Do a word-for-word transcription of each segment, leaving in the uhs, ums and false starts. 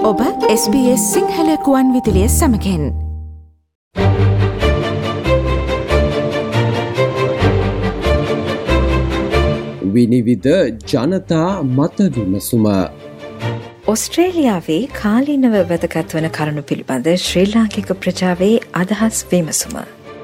ඔබ S B S Sinhala කුවන් විදුලිය සමගින් විනිවිද ජනතා මත විමසුම. ඔස්ට්‍රේලියාවේ කාලීනව වැදගත් වන කරුණු පිළිබඳ ශ්‍රී ලාංකික ප්‍රජාවේ අදහස් විමසුම.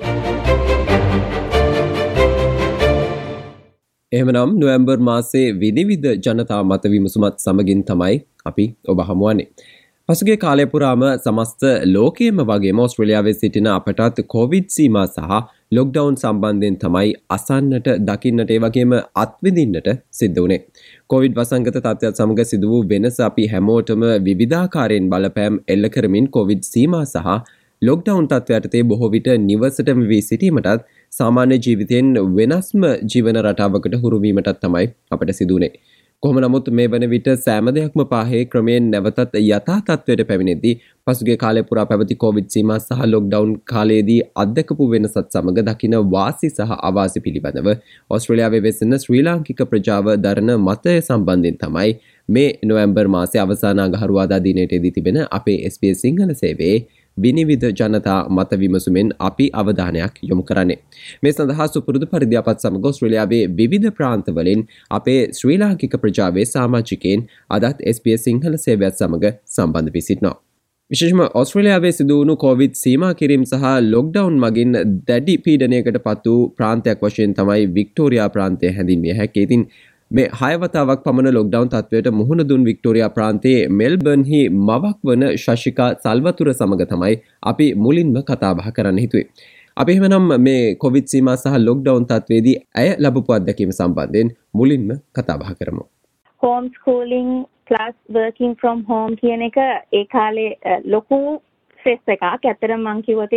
එහෙමනම් නොවැම්බර් මාසයේ විනිවිද ජනතා මත විමසුමත් සමගින් තමයි අපි ඔබ හමුවන්නේ. පසුගිය කාලය පුරාම සමස්ත ලෝකයේම වගේම ඕස්ට්‍රේලියාවේ සිටින අපටත් කොවිඩ් සීමා සහ ලොක්ඩවුන් සම්බන්ධයෙන් තමයි අසන්නට, දකින්නට, ඒ වගේම අත්විඳින්නට සිද්ධ වුණේ. කොවිඩ් වසංගත තත්ත්වයත් සමග සිදු වූ වෙනස අපි හැමෝටම විවිධාකාරයෙන් බලපෑම් එල්ල කරමින් කොවිඩ් සීමා සහ ලොක්ඩවුන් තත්ත්වයට තේ බොහෝ විට නිවසටම වී සිටීමටත් සාමාන්‍ය ජීවිතයෙන් වෙනස්ම ජීවන රටාවකට හුරුවීමටත් තමයි අපට සිදු වුණේ. කොහොම නමුත් මේ වන විට සෑම දෙයක්ම පාහේ ක්‍රමයෙන් නැවතත් යථා තත්ත්වයට පැමිණෙද්දී පසුගිය කාලය පුරා පැවති කොවිඩ් සීමා සහ ලොක්ඩවුන් කාලයේදී අත්දකපු වෙනසත් සමග දකින වාසි සහ අවාසි පිළිබඳව ඕස්ට්‍රේලියාවේ වෙසෙන ශ්‍රී ලාංකික ප්‍රජාව දරන මතය සම්බන්ධයෙන් තමයි මේ නොවැම්බර් මාසයේ අවසාන අඟහරුවාදා දිනයට දී තිබෙන අපේ එස් බී එස් සිංහල සේවයේ විනිවිද ජනතා මත විමසුමෙන් අපි අවධානයක් යොමු කරන්නේ. මේ සඳහා සුපුරුදු පරිදි අපත් සමග ඕස්ට්‍රේලියාවේ විවිධ ප්‍රාන්තවලින් අපේ ශ්‍රී ලාංකික ප්‍රජාවේ සමාජිකයන් අදත් එස් බී එස් සිංහල සේවයත් සමග සම්බන්ධ වී සිටිනවා. විශේෂම ඕස්ට්‍රේලියාවේ සිදු වුණු කොවිඩ් සීමා කිරීම සහ ලොක්ඩවුන් මගින් දැඩි පීඩනයකට පත් වූ ප්‍රාන්තයක් වශයෙන් තමයි වික්ටෝරියා ප්‍රාන්තය හැඳින්විය හැකි. ඉතින් මේ හය වතාවක් පමණ ලොක්ඩවුන් තත්ත්වයට මුහුණ දුන් වික්ටෝරියා ප්‍රාන්තයේ මෙල්බර්න්හි මවක් වන ශශිකා සල්වතුර සමග තමයි අපි මුලින්ම කතා බහ කරන්න හිතුවේ. අපි එහෙමනම් මේ කොවිඩ් සීමා සහ ලොක්ඩවුන් තත්ත්වයේදී ඇය ලැබපු අත්දැකීම සම්බන්ධයෙන් මුලින්ම කතා බහ කරමු. Home schooling plus working from home කියන එක ඒ කාලේ ලොකු ස්ට්‍රෙස් එකක්. ඇත්තටම මං කිව්වොත්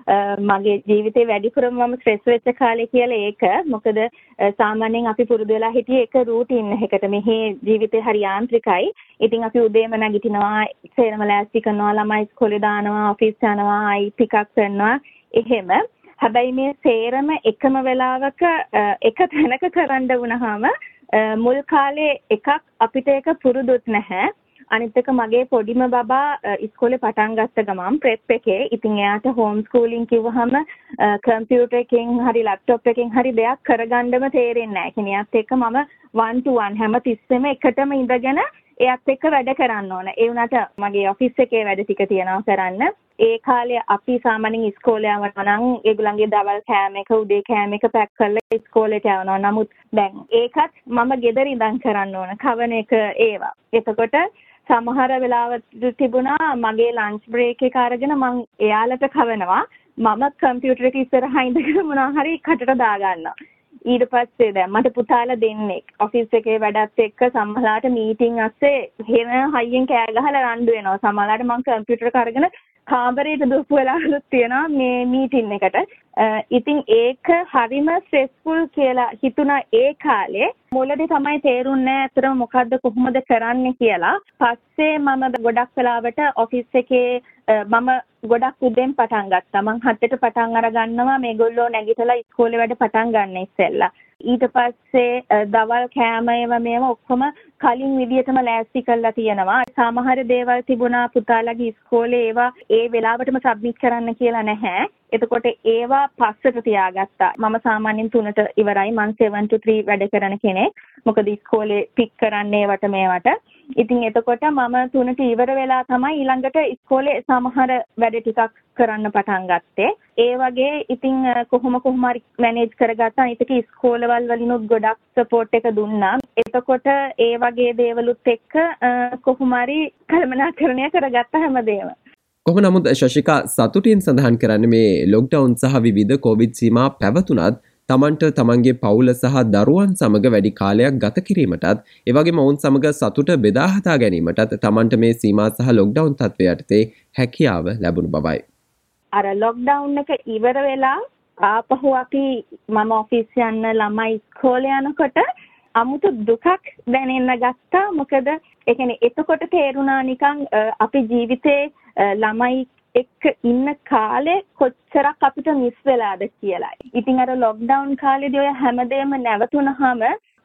මගේ ජීවිතේ වැඩිපුරම මම ස්ට්‍රෙස් වෙච්ච කාලේ කියලා ඒක. මොකද සාමාන්‍යයෙන් අපි පුරුදු වෙලා හිටියේ එක රූටින් එකකට. මෙහි ජීවිතේ හරි යාන්ත්‍රිකයි. ඉතින් අපි උදේම නැගිටිනවා, සේරම ලෑස්ති කරනවා, ළමයි ඉස්කෝලේ දානවා, ඔෆිස් යනවා, අයි පිකප් කරනවා. එහෙම. හැබැයි මේ සේරම එකම වෙලාවක එක තැනක කරන්න වුණාම මුල් කාලේ එකක් අපිට ඒක පුරුදුත් නැහැ. අනිත් එක මගේ පොඩිම බබා ඉස්කෝලේ පටන් ගත්ත ගමන් ප්‍රෙප් එකේ ඉතින් එයාට හෝම් ස්කූලින් කිව්වහම කම්පියුටර් එකකින් හරි ලැප්ටොප් එකකින් හරි දෙයක් කරගන්නම තේරෙන්නේ නැහැ. කියන්නේ එයාත් එක්ක මම වන් ටු වන් හැම තිස්සෙම එකටම ඉඳගෙන එයාත් එක්ක වැඩ කරන්න ඕන. ඒ වුණාට මගේ ඔෆිස් එකේ වැඩ ටික තියනවා කරන්න. ඒ කාලේ අපි සාමාන්‍යයෙන් ඉස්කෝලේ යවනවා නම් ඒගොල්ලන්ගේ දවල් කෑම එක උදේ කෑම එක පැක් කරලා ඉස්කෝලේට යවනවා. නමුත් දැන් ඒකත් මම ගෙදර ඉඳන් කරන්න ඕන. කවන එක ඒවා. එතකොට සමහර වෙලාවට තිබුණා මගේ ලන්ච් බ්‍රේක් එක අරගෙන මං එයාලට කවනවා. මම කම්පියුටර් එක ඉස්සරහා ඉඳගෙන මොනවා හරි කටට දාගන්නවා. ඊට පස්සේ දැන් මට පුතාලා දෙන්නෙක් ඔෆිස් එකේ වැඩත් එක්ක සමහරලාට මීටින් ඇස්සේ හැම හයියෙන් කෑ ගහලා රණ්ඩු වෙනවා. සමහරලාට මං කම්පියුටර් එක අරගෙන කාමරේට දුවපු වෙලාවලුත් තියෙනවා මේ මීටින් එකට. ඉතින් ඒක හරිම ස්ට්‍රෙස්ෆුල් කියලා හිතුණා ඒ කාලේ. මුලදී තමයි තේරුන්නේ අතරම මොකද්ද කොහොමද කරන්නේ කියලා. පස්සේ මම ගොඩක් වෙලාවට ඔෆිස් එකේ මම ගොඩක් උදෙන් පටන් ගත්තා. මං හතට පටන් අර ගන්නවා මේගොල්ලෝ නැගිටලා ඉස්කෝලේ වැඩ පටන් ගන්න ඉස්සෙල්ලා. ඊට පස්සේ දවල් කෑම ඒවා මේවා ඔක්කොම කලින් විදියටම ලෑස්ති කරලා තියෙනවා. සමහර දේවල් තිබුණා පුතාලගේ ඉස්කෝලේ ඒවා ඒ වෙලාවටම සබ්මිට් කරන්න කියලා නැහැ. එතකොට ඒවා පස්සට තියාගත්තා. මම සාමාන්‍යයෙන් තුනට ඉවරයි. මං සෙවන් ටු ත්‍රී වැඩ කරන කෙනෙක්. මොකද ඉස්කෝලේ පික් කරන්නේ ඒවට මේවට. ඉතින් එතකොට මම තුනට ඉවර වෙලා තමයි ඊළඟට ඉස්කෝලේ සමහර වැඩ ටිකක් කරන්න පටන් ගත්තේ. ඒ වගේ ඉතින් කොහොම කොහොම හරි මැනේජ් කරගත්තා. ඊටක ඉස්කෝලවල වලිනුත් ගොඩක් සපෝට් එක දුන්නා. එතකොට ඒ වගේ දේවලුත් එක්ක කොහොම හරි කළමනාකරණය කරගත්ත හැමදේම. කොහොම නමුත් ශශිකා සතුටින් සඳහන් කරන්නේ මේ ලොක්ඩවුන් සහ විවිධ කොවිඩ් සීමා පැවතුනත් තමන්ට තමන්ගේ පවුල සහ දරුවන් සමග වැඩි කාලයක් ගත කිරීමටත් ඒ වගේම ඔවුන් සමග සතුට බෙදා හදා ගැනීමටත් තමන්ට මේ සීමා සහ ලොක්ඩවුන් තත්ත්වය යටතේ හැකියාව ලැබුණු බවයි. අර ලොක්ඩවුන් එක ඉවර වෙලා ආපහු අපි මම ඔෆිස් යන්න ළමයි ඉස්කෝලේ යනකොට අමුතු දුකක් දැනෙන්න ගත්තා. මොකද ඒ කියන්නේ එතකොට තේරුණා නිකන් අපි ජීවිතේ ළමයි එක්ක ඉන්න කාලේ කොච්චරක් අපිට මිස් වෙලාද කියලා. ඉතින් අර ලොක්ඩවුන් කාලේදී ඔය හැමදේම නැවතුනහම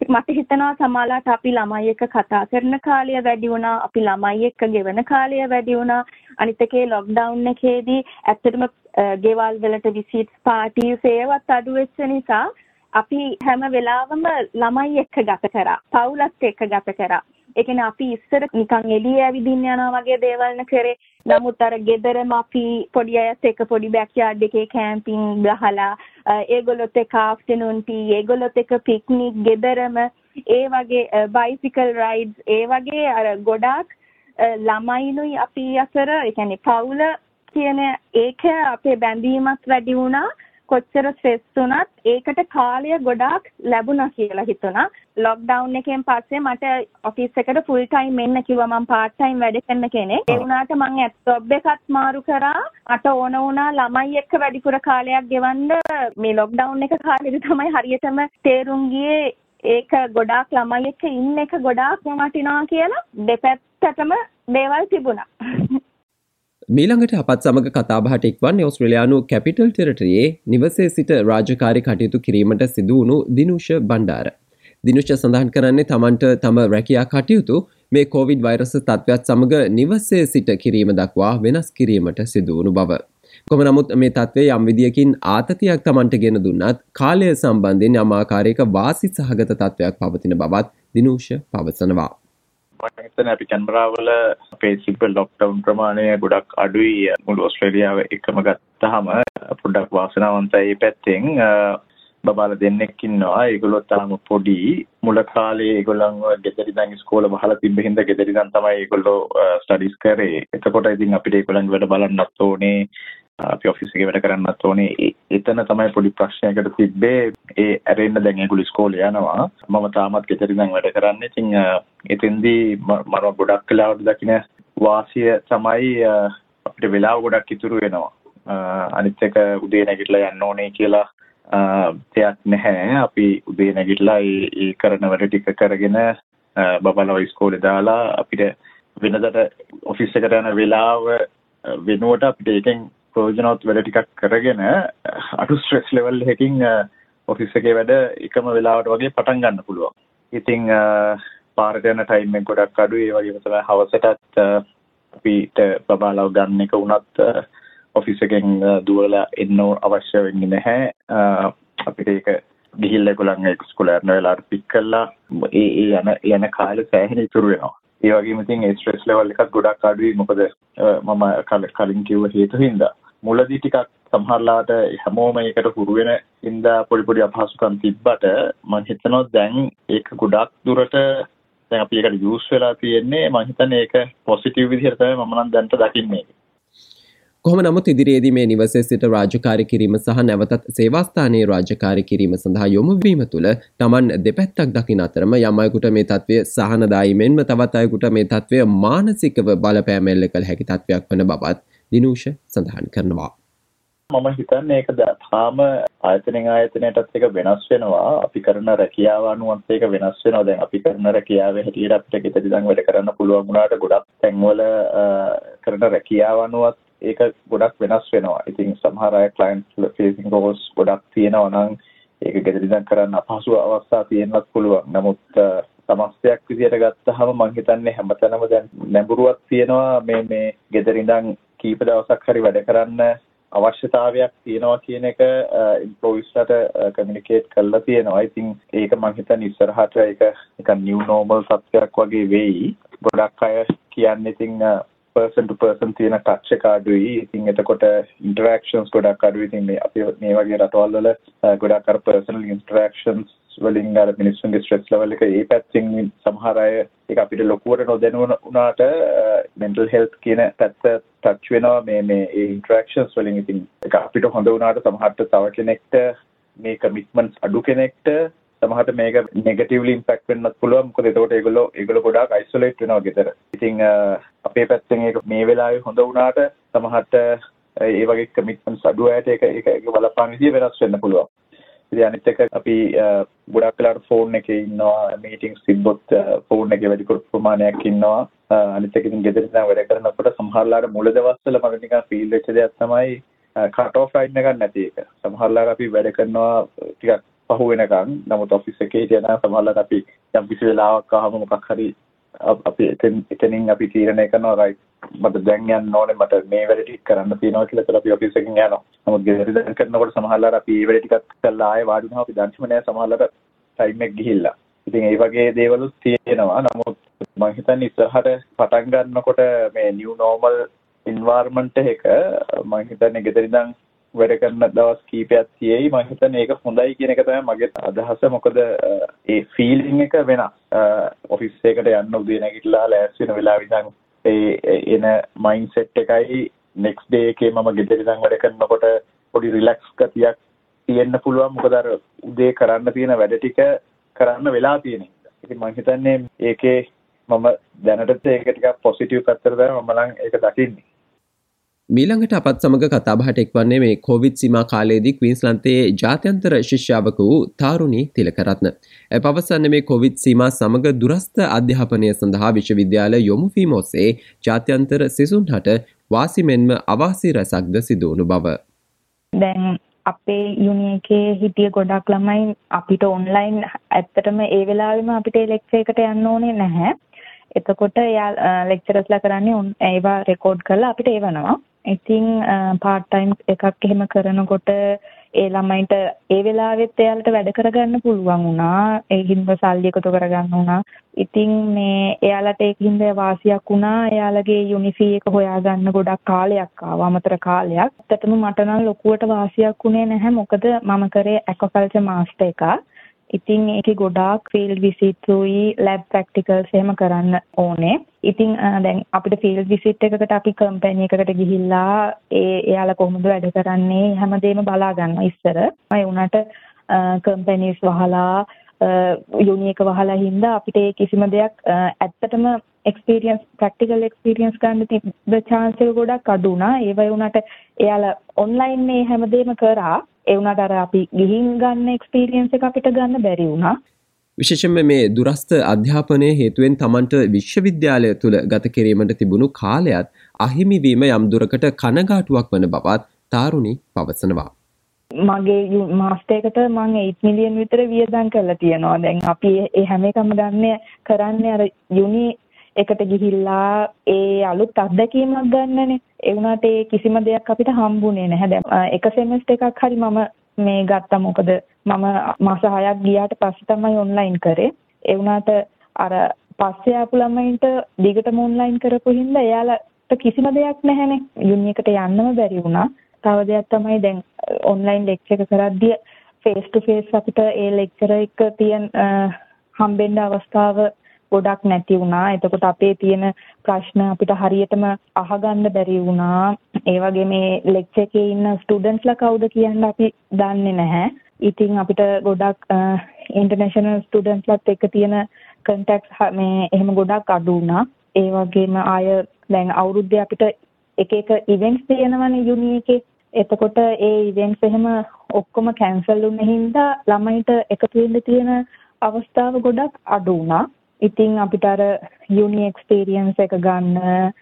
මට හිතෙනවා සමහරවිට අපි ළමයි එක්ක කතා කරන කාලය වැඩි වුණා, අපි ළමයි එක්ක ගෙවන කාලය වැඩි වුණා. අනිත් එකේ ලොක්ඩවුන් එකේදී ඇත්තටම ගෙවල් වලට විසිට් පාටිස් ඒවත් අඩු වෙච්ච නිසා අපි හැම වෙලාවම ළමයි එක්ක ගත කරා, පවුලත් එක්ක ගත කරා. ඒ කියන්නේ අපි ඉස්සර නිකන් එළිය ඇවිදින්න යනවා වගේ දේවල් න කරේ. නමුත් අර ගෙදරම අපි පොඩි අයත් එක්ක පොඩි බෑක්යාඩ් එකේ කැම්පින් ගහලා, ඒගොල්ලොත් එක්ක ආෆ්ටර්නූන් ටී, ඒගොල්ලොත් එක්ක පික්නික් ගෙදරම, ඒ වගේ බයිසිකල් රයිඩ්ස්, ඒ වගේ අර ගොඩාක් ළමයිනුයි අපි අතර, ඒ කියන්නේ පවුල කියන ඒක අපේ බැඳීමත් වැඩි වුණා. කොච්චර ස්ට්‍රෙස් වුණත් ඒකට කාලය ගොඩාක් ලැබුණා කියලා හිතුණා. ලොක්ඩවුන් එකෙන් පස්සේ මට ඔෆිස් එකට ෆුල් ටයිම් එන්න කිව්වා. මම පාර්ට් ටයිම් වැඩ කරන කෙනෙක්. ඒ වුණාට මම ජොබ් එකත් මාරු කරා. මට ඕන වුණා ළමයි එක්ක වැඩිපුර කාලයක් ගෙවන්න. මේ ලොක්ඩවුන් එක කාලෙදි තමයි හරියටම තේරුම් ගියේ ඒක ගොඩාක් ළමයි එක්ක ඉන්න එක ගොඩාක් වටිනවා කියලා. දෙපැත්තටම දේවල් තිබුණා. මීළඟට අපත් සමග කතාබහට එක්වන්නේ ඔස්ට්‍රේලියානු කැපිටල් ටෙරිටරියේ නිවසේ සිට රාජකාරී කටයුතු කිරීමට සිදු වුණු දිනුෂ බණ්ඩාර. දිනුෂ සඳහන් කරන්නේ තමන්ට තම රැකියා කටයුතු මේ කොවිඩ් වෛරස් තත්ත්වයක් සමග නිවසේ සිට කිරීම දක්වා වෙනස් කිරීමට සිදු වුණු බව. කොහොම නමුත් මේ තත්ත්වයේ යම් විදියකින් ආතතියක් තමන්ට ගෙන දුන්නත් කාලය සම්බන්ධයෙන් යම් ආකාරයක වාසි සහගත තත්ත්වයක් පවතින බවත් දිනුෂ පවසනවා. මම හිතන්නේ අපි කැමරාවල අපේ සිම්පල් ලොක්ඩවුන් ප්‍රමාණය ගොඩක් අඩුයි මුළු ඔස්ට්‍රේලියාව එකම ගත්තාම. පොඩ්ඩක් වාසනාවන්තයි මේ පැත්තෙන්. බබාලා දෙන්නෙක් ඉන්නවා. ඒගොල්ලෝ තාම පොඩි. මුල කාලේ ඒගොල්ලන්ව ගෙදර ඉඳන් ඉස්කෝලේ වහලා තිබ්බ හින්දා ගෙදර ඉඳන් තමයි ඒගොල්ලෝ ස්ටඩිස් කරේ. එතකොට ඉතින් අපිට ඒගොල්ලන්ගේ වැඩ බලන්නත් ඕනේ. අපි ඔෆිස් එකේ වැඩ කරන්නත් ඕනේ. එතන තමයි පොඩි ප්‍රශ්නයකට තිබ්බේ. ඒ ඇරෙන්න දැන් ඒගොල්ලෝ ඉස්කෝලේ යනවා. මම තාමත් ගෙදර ඉඳන් වැඩ කරන්නේ. ඉතින් එතෙන්දී මම ගොඩක් වෙලාවට දකින්න වාසිය තමයි අපිට වෙලාව ගොඩක් ඉතුරු වෙනවා. අනිත් එක උදේ නැගිටලා යන්න ඕනේ කියලා දෙයක් නැහැ. අපි උදේ නැගිටලා ඒ කරන වැඩ ටික කරගෙන බබාලව ඉස්කෝලේ දාලා අපිට වෙනදට ඔෆිස් එකට යන වෙලාව වෙනුවට අපිට ඒකෙන් ප්‍රයෝජනවත් වැඩ ටිකක් කරගෙන අඩු ස්ට්‍රෙස් ලෙවල් එකකින් ඔෆිස් එකේ වැඩ එකම වෙලාවට වගේ පටන් ගන්න පුළුවන්. ඉතින් පාරට යන ටයිම් එක ගොඩක් අඩුයි. ඒ වගේම තමයි හවසටත් අපිට බබාලව ගන්න එක උනත් ඔෆිස් එකෙන් දුවලා එන්න අවශ්‍ය වෙන්නේ නැහැ. අපිට ඒක ගිහිල්ලා ඒගොල්ලන්ගේ ඉස්කෝලේ යන වෙලාවට පික් කරලා ඒ ඒ යන යන කාලේ සෑහෙන ඉතුරු වෙනවා. ඒ වගේම ඉතින් ඒ ස්ට්‍රෙස් ලෙවල් එකත් ගොඩක් අඩුයි. මොකද මම කලින් කිව්ව හේතු හින්දා මුලදී ටිකක් සමහරලාට හැමෝම ඒකට හුරු වෙන හින්දා පොඩි පොඩි අපහසුකම් තිබ්බට මම හිතනවා දැන් ඒක ගොඩක් දුරට දැන් අපි ඒකට යූස් වෙලා තියෙන්නේ. මම හිතන්නේ ඒක පොසිටිව් විදිහට තමයි මම නම් දැන්ට දකින්නේ. කොහොම නමුත් ඉදිරියේදී මේ නිවසේ සිට රාජකාරී කිරීම සහ නැවතත් සේවාස්ථානයේ රාජකාරී කිරීම සඳහා යොමු වීම තුළ Taman දෙපැත්තක් දකින අතරම යම් අයෙකුට මේ තත්ත්වය සහනදායී මෙන්ම තවත් අයෙකුට මේ තත්ත්වය මානසිකව බලපෑම් එල්ල කළ හැකි තත්ත්වයක් වන බවත් දිනුෂ සඳහන් කරනවා. මම හිතන්නේ ඒක තාම ආයතනෙන් ආයතනයටත් එක වෙනස් වෙනවා. අපි කරන රැකියාව අනුවත් ඒක වෙනස් වෙනවා. දැන් අපි කරන රැකියාවේ හැටියට අපිට ගෙදර ඉඳන් වැඩ කරන්න පුළුවන් වුණාට ගොඩක් තැන්වල කරන රැකියාව අනුවත් ඒක ගොඩක් වෙනස් වෙනවා. ඉතින් සමහර අය ක්ලයන්ට් ෆේසින් රෝල්ස් ගොඩක් තියෙනවා නම් ඒක ගෙදර ඉඳන් කරන්න අපහසු අවස්ථා තියෙන්නත් පුළුවන්. නමුත් සමස්තයක් විදියට ගත්තාම මම හිතන්නේ හැමතැනම දැන් නැඹුරුවක් තියෙනවා මේ මේ ගෙදර ඉඳන් කීප දවසක් හරි වැඩ කරන්න අවශ්‍යතාවයක් තියෙනවා කියන එක එම්ප්ලොයිස්ලට කමියුනිකේට් කරලා තියෙනවා. ඉතින් ඒක මම හිතන්නේ ඉස්සරහට ඒක නිකන් නිව් නෝමල් සත්‍යයක් වගේ වෙයි. ගොඩක් අය කියන්නේ ඉතින් person to person තියෙන ටච් එක අඩුයි. ඉතින් එතකොට ඉන්ටරැක්ෂන්ස් ගොඩක් අඩුයි. ඉතින් මේ අපි මේ වගේ රටවල් වල ගොඩක් අර පර්සනල් ඉන්ටරැක්ෂන්ස් වලින් අර මිනිස්සුන්ගේ ස්ට්‍රෙස් ලෙවල් එක ඒ පැත්තෙන් සමහර අය ඒක අපිට ලොකුවට නොදැනුණ උනාට මෙන්ටල් හෙල්ත් කියන පැත්ත ටච් වෙනවා මේ මේ ඒ ඉන්ටරැක්ෂන්ස් වලින්. ඉතින් ඒක අපිට හොඳ වුණාට සමහරට තව කෙනෙක්ට මේ කමිට්මන්ට්ස් අඩු කෙනෙක්ට සමහරට මේක නෙගටිව්ලි ඉම්පැක්ට් වෙන්නත් පුළුවන්. මොකද එතකොට ඒගොල්ලෝ ඒගොල්ලෝ ගොඩාක් අයිසොලේට් වෙනවා ගෙදර. ඉතින් අපේ පැත්තෙන් ඒක මේ වෙලාවේ හොඳ වුණාට සමහරට ඒ වගේ කමිට්මන්ට්ස් අඩු අයට ඒක ඒක බලපාන විදිය වෙනස් වෙන්න පුළුවන්. ඉතින් අනිත් එක අපි ගොඩක් වෙලාවට ෆෝන් එකේ ඉන්නවා. මීටින්ග්ස් තිබ්බොත් ෆෝන් එකේ වැඩි ප්‍රමාණයක් ඉන්නවා. අනිත් එක ඉතින් ගෙදර ඉඳන් වැඩ කරනකොට සමහරලාට මුල දවස්වල මට නිකන් ෆීල් වෙච්ච දෙයක් තමයි කට් ඔෆ් ලයින් එකක් නැති එක. සමහරලාට අපි වැඩ කරනවා ටිකක් පහු වෙනකන්. නමුත් ඔෆිස් එකේ හිටියනම් සමහරවිට අපි යම් කිසි වෙලාවක් ආවම මොකක් හරි අපි එතෙන් එතනින් අපි තීරණය කරනවා රයිට් මට දැන් යන්න ඕනේ මට මේ වැඩ ටික කරන්න තියෙනවා කියලා කියලා අපි ඔෆිස් එකකින් යනවා. නමුත් ගෙදර දැන් කරනකොට සමහරවිට අපි මේ වැඩ ටිකත් කරලා ආයෙ වාඩි වෙනවා අපි දන්නෙම නෑ සමහරවිට ටයිම් එක ගිහිල්ලා. ඉතින් ඒ වගේ දේවලුත් තියෙනවා. නමුත් මම හිතන්නේ ඉස්සරහට පටන් ගන්නකොට මේ නිව් නෝමල් එන්වයරන්මන්ට් එක මම හිතන්නේ ගෙදර ඉඳන් වැඩ කරන දවස් කීපයක් තියෙයි. මම හිතන්නේ ඒක හොඳයි කියන එක තමයි මගේ අදහස. මොකද ඒ ෆීලිං එක වෙනස්. ඔෆිස් එකකට යන්න උදේ නැගිටලා ලෑස්ති වෙන වෙලාවෙ ඉඳන් ඒ එන මයින්ඩ් සෙට් එකයි නෙක්ස්ට් ඩේ එකේ මම ගෙදර ඉඳන් වැඩ කරනකොට පොඩි රිලැක්ස් ගතියක් තියෙන්න පුළුවන්. මොකද අර උදේ කරන්න තියෙන වැඩ ටික කරන්න වෙලා තියෙන නිසා. ඉතින් මම හිතන්නේ ඒකේ මම දැනටත් ඒක ටිකක් පොසිටිව් පැත්තට තමයි මම නම් ඒක දකින්නේ. මීළඟට අපත් සමග කතාබහට එක්වන්නේ මේ කොවිඩ් සීමා කාලයේදී ක්වීන්ස්ලන්තයේ ජාත්‍යන්තර ශිෂ්‍යාවක වූ තාරුණී තිලකරත්න. එය පවසන්නේ මේ කොවිඩ් සීමා සමග දුරස්ථ අධ්‍යාපනය සඳහා විශ්වවිද්‍යාල යොමු වීම ඔස්සේ ජාත්‍යන්තර සිසුන්හට වාසි මෙන්ම අවාසි රැසක්ද සිදු වුණු බව. දැන් අපේ යුනි එකේ හිටිය ගොඩක් ළමයි අපිට ඔන්ලයින් ඇත්තටම ඒ වෙලාවෙම අපිට ලෙක්චර් එකට යන්න ඕනේ නැහැ. එතකොට එයා ලෙක්චරර්ස්ලා කරන්නේ ඒවා රෙකෝඩ් කරලා අපිට එවනවා. ඉතින් පාර්ට් ටයිම් එකක් එහෙම කරනකොට ඒ ළමයින්ට ඒ වෙලාවෙත් එයාලට වැඩ කරගන්න පුළුවන් වුණා. ඒ හින්දා සල්ලි එකතු කරගන්න වුණා. ඉතින් මේ එයාලට ඒක හින්දා වාසියක් වුණා. එයාලගේ යුනිෆී එක හොයාගන්න ගොඩක් කාලයක් ආවා. අමතර කාලයක්. ඇත්තටම මට නම් ලොකුවට වාසියක් වුණේ නැහැ. මොකද මම කරේ ඇක්වාකල්චර් මාස්ටර් එකක්. ඉතින් ඒකේ ගොඩාක් ෆීල්ඩ් විසිට් උයි ලැබ් ප්‍රැක්ටිකල්ස් එහෙම කරන්න ඕනේ. ඉතින් දැන් අපිට ෆීල්ඩ් විසිට් එකකට අපි කම්පැනි එකකට ගිහිල්ලා ඒ එයාලා කොහොමද වැඩ කරන්නේ හැමදේම බලා ගන්නවා ඉස්සර. ඒ උනාට කම්පැනිස් වහලා යුනි එක වහලා හින්දා අපිට ඒ කිසිම දෙයක් ඇත්තටම එක්ස්පීරියන්ස් ප්‍රැක්ටිකල් එක්ස්පීරියන්ස් ගන්න තිබ්බ chance එක ගොඩක් අඩු වුණා. ඒ වගේ උනාට එයාලා ඔන්ලයින් මේ හැමදේම කරා. ඒ වුණාට අර අපි ගිහින් ගන්න එක්ස්පීරියන්ස් එක අපිට ගන්න බැරි වුණා. විශේෂයෙන්ම මේ දුරස්ථ අධ්‍යාපනයේ හේතුවෙන් Tamanට විශ්වවිද්‍යාලය තුළ ගත කිරීමට තිබුණු කාලයත් අහිමි වීම යම් දුරකට කනගාටුවක් වන බවත් තාරුණී පවසනවා. මගේ මාස්ටර් එකට මම eight මිලියන් විතර වියදම් කරලා තියෙනවා. දැන් අපි ඒ හැම එකම ගන්න කරන්නේ අර යුනි එකට ගිහිල්ලා ඒ අලුත් අත්දැකීමක් ගන්නනේ. ඒ වුණාට ඒ කිසිම දෙයක් අපිට හම්බුනේ නැහැ. දැන් එක සෙමස්ටර් එකක් හරි මම මේ ගත්තා. මොකද මම මාස හයක් ගියාට පස්සේ තමයි ඔන්ලයින් කරේ. ඒ වුණාට අර පස්සේ ආපු ළමයින්ට දිගටම ඔන්ලයින් කරපු හින්දා එයාලට කිසිම දෙයක් නැහැනේ. යුනි එකට යන්නම බැරි වුණා. තව දෙයක් තමයි දැන් ඔන්ලයින් ලෙක්චර් එක කරද්දී ෆේස් ටු ෆේස් අපිට ඒ ලෙක්චර් එක තියෙන හම්බෙන්න අවස්ථාව ගොඩක් නැති වුණා. එතකොට අපේ තියෙන ප්‍රශ්න අපිට හරියටම අහගන්න බැරි වුණා. ඒ වගේ මේ ලෙක්චර් එකේ ඉන්න ස්ටුඩන්ට්ස්ලා කවුද කියන්න අපි දන්නේ නැහැ. ඉතින් අපිට ගොඩක් ඉන්ටර්නැෂනල් ස්ටුඩන්ට්ස්ලාත් එක්ක තියෙන කන්ටැක්ට්ස් මේ එහෙම ගොඩක් අඩු වුණා. ඒ වගේම ආය දැන් අවුරුද්දේ අපිට එක එක ඉවෙන්ට්ස් තියෙනවනේ යුනි එකේ. එතකොට ඒ ඉවෙන්ට්ස් එහෙම ඔක්කොම කැන්සල් වුණ හින්දා ළමයිට එකතු වෙන්න තියෙන අවස්ථාව ගොඩක් අඩු වුණා. ඉතින් අපිට අර යුනි එක්ස්පීරියන්ස් එක ගන්න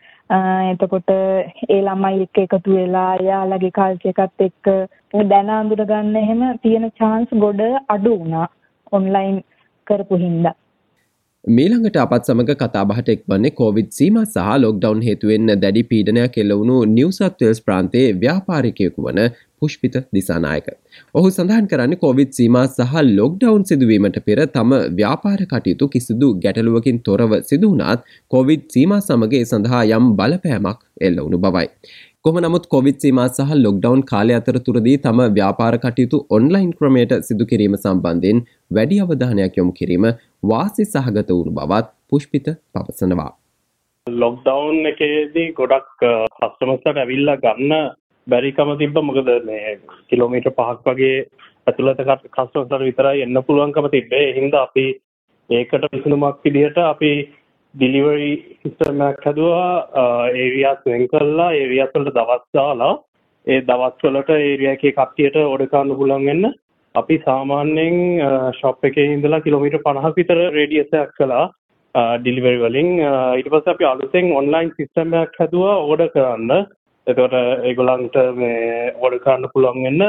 එතකොට ඒ ළමයි එක්ක එකතු වෙලා එයාලගේ කල්චර් එකත් එක්ක දැන අඳුර ගන්න එහෙම තියෙන chance ගොඩ අඩු වුණා ඔන්ලයින් කරපු හින්දා. මීළඟට අපත් සමග කතාබහට එක්වන්නේ කොවිඩ් සීමා සහ ලොක්ඩවුන් හේතුවෙන් දැඩි පීඩනයක් එල්ල වුණු නිව් සවුත් වේල්ස් ප්‍රාන්තයේ ව්‍යාපාරිකයෙකු වන පුෂ්පිත දිසානායක. ඔහු සඳහන් කරන්නේ කොවිඩ් සීමා සහ ලොක්ඩවුන් සිදුවීමට පෙර තම ව්‍යාපාර කටයුතු කිසිදු ගැටලුවකින් තොරව සිදු වුණත් කොවිඩ් සීමා සමග ඒ සඳහා යම් බලපෑමක් එල්ල වුණු බවයි. කොහොම නමුත් කොවිඩ් සීමා සහ ලොක්ඩවුන් කාලය අතරතුරදී තම ව්‍යාපාර කටයුතු ඔන්ලයින් ක්‍රමයට සිදු කිරීම සම්බන්ධයෙන් වැඩි අවධානයක් යොමු කිරීම වාසි සහගත වුණු බවත් පුෂ්පිත පවසනවා. ලොක්ඩවුන් එකේදී ගොඩක් කස්ටමර්ස්ලාට ඇවිල්ලා ගන්න බැරිකම තිබ්බ. මොකද මේ කිලෝමීටර් පහක් වගේ ඇතුළත කස්ටමර්ස්ලාට විතරයි එන්න පුළුවන්කම තිබ්බේ. ඒ හින්දා අපි ඒකට විසඳුමක් විදිහට අපි ඩිලිවරි සිස්ටම් එකක් හදුවා. ඒරියාස් වෙන් කළා. ඒරියාස් වලට දවස් දාලා ඒ දවස් වලට ඒරියා එකේ කට්ටියට ඕඩර් කරන්න පුළුවන් වෙන්න අපි සාමාන්‍යයෙන් ෂොප් එකේ ඉඳලා කිලෝමීටර් පනහක් විතර රේඩියස් එකක් කළා ඩිලිවරි වලින්. ඊට පස්සේ අපි අලුතෙන් ඔන්ලයින් සිස්ටම් එකක් හදුවා ඕඩර් කරන්න. එතකොට ඒගොල්ලන්ට මේ ඕඩර් කරන්න පුළුවන් වෙන්න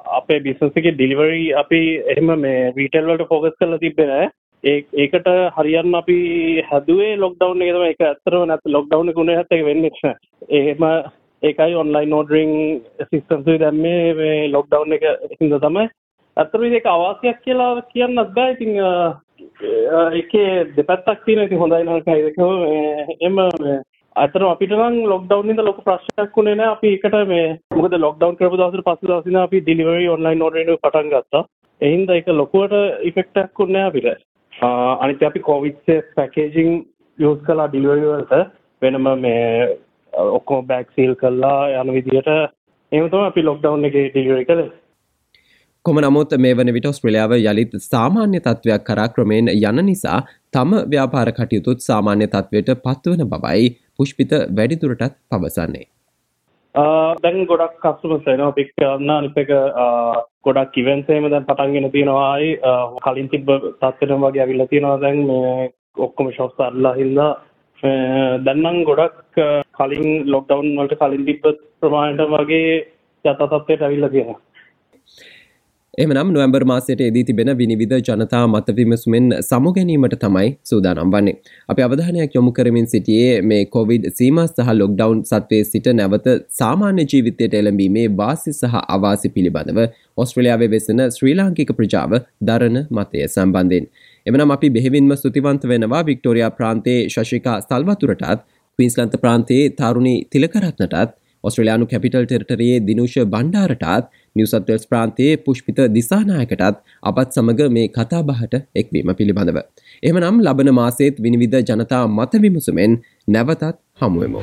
අපේ බිස්නස් එකේ ඩෙලිවරි අපි එහෙම මේ රීටේල් වලට ફોකස් කරලා තිබ්බේ නෑ. ඒ ඒකට හරියන්න අපි හැදුවේ ලොක්ඩවුන් එකේ තමයි. ඒක ඇත්තටම නැත්නම් ලොක්ඩවුන් එක උනේ නැත්නම් ඒක වෙන්නේ නැහැ. එහෙම ඒකයි ඔන්ලයින් ඕඩරින් සිස්ටම්ස් එක දැම්මේ මේ ලොක්ඩවුන් එක හින්දා තමයි. ඇත්තටම මේක අවාසියක් කියලා කියන්නත් බෑ. ඉතින් ඒකේ දෙපැත්තක් තියෙනවා. ඉතින් හොඳයි නරකයි දෙකම එම අතරම අපිට නම් ලොක්ඩවුන් ඉඳලා ලොකු ප්‍රශ්නයක් උනේ නැහැ. අපි ඒකට මේ මොකද ලොක්ඩවුන් කරපු දවසට පස්සේ දවස් ඉඳලා අපි ඩෙලිවරි ඔන්ලයින් ඕඩරින් එක පටන් ගත්තා. ඒ හින්දා ඒක ලොකුවට ඉෆෙක්ට් එකක් උනේ නැහැ අපිට. අනිත් අපි කොවිඩ් සේෆ් පැකේජින් යූස් කළා ඩෙලිවරි වලට. වෙනම මේ ඔක්කොම බෑග් සීල් කරලා යන විදිහට එහෙම තමයි අපි ලොක්ඩවුන් එකේ ඩෙලිවරි කළේ. කොම නමුත් මේ වන විට ඔස්ට්‍රේලියාව යළිත් සාමාන්‍ය තත්ත්වයක් කරා ක්‍රමයෙන් යන නිසා තම ව්‍යාපාර කටයුතුත් සාමාන්‍ය තත්ත්වයට පත්වන බවයි පුෂ්පිත වැඩිදුරටත් පවසන්නේ. දැන් ගොඩක් කස්ටමර්ස් එනවා පික් කරන්න. අනිත් එක ගොඩක් ඉවෙන්ට්ස් එහෙම දැන් පටන්ගෙන තියෙනවා. ආයි කලින් තිබ්බ තත්ත්වෙටම වගේ ඇවිල්ලා තියෙනවා. දැන් මේ ඔක්කොම ෂොප්ස් අරලා හින්දා දැන් නම් ගොඩක් කලින් ලොක්ඩවුන් වලට කලින් තිබ්බ ප්‍රමාණයට වගේ යථා තත්ත්වයට ඇවිල්ලා තියෙනවා. එමනම් නොවැම්බර් මාසයට එදී තිබෙන විනිවිද ජනතා මත විමසුමෙන් සමු ගැනීමට තමයි සූදානම් වන්නේ. අපි අවධානයක් යොමු කරමින් සිටියේ මේ කොවිඩ් සීමා සහ ලොක්ඩවුන් සත්වයේ සිට නැවත සාමාන්‍ය ජීවිතයට එළඹීමේ වාසි සහ අවාසි පිළිබඳව ඔස්ට්‍රේලියාවේ වෙසෙන ශ්‍රී ලාංකික ප්‍රජාව දරන මතය සම්බන්ධයෙන්. එමනම් අපි බෙහෙවින්ම ස්තුතිවන්ත වෙනවා වික්ටෝරියා ප්‍රාන්තයේ ශශිකා සල්වතුරටත්, ක්වීන්ස්ලන්ත ප්‍රාන්තයේ තරුණී තිලකරත්නටත්, ඔස්ට්‍රේලියානු කැපිටල් ටෙරිටරියේ දිනුෂ බණ්ඩාරටත්, නිව් සවුත් වේල්ස් ප්‍රාන්තයේ පුෂ්පිත දිසානායකටත් අපත් සමග මේ කතාබහට එක්වීම පිළිබඳව. එහෙමනම් ලබන මාසයේත් විනිවිද ජනතා මත විමසුමෙන් නැවතත් හමු වෙමු.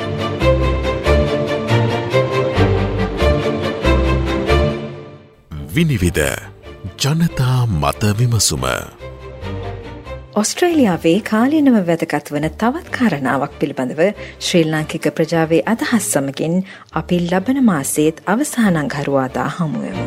විනිවිද ජනතා මත විමසුම. ඔස්ට්‍රේලියාවේ කාලීනව වැදගත් වන තවත් කාරණාවක් පිළිබඳව ශ්‍රී ලාංකික ප්‍රජාවේ අදහස් සමගින් අපි ලබන මාසයේත් අවසාන අඟහරුවාදා හමුවෙමු.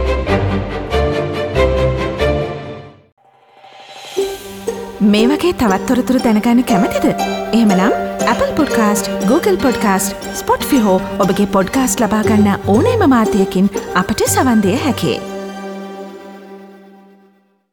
මේ වගේ තවත් තොරතුරු දැනගන්න කැමතිද? එහෙමනම් Apple Podcast, Google Podcast, Spotify හෝ ඔබගේ පොඩ්කාස්ට් ලබා ගන්න ඕනෑම මාධ්‍යයකින් අපට සවන් දිය හැකියි.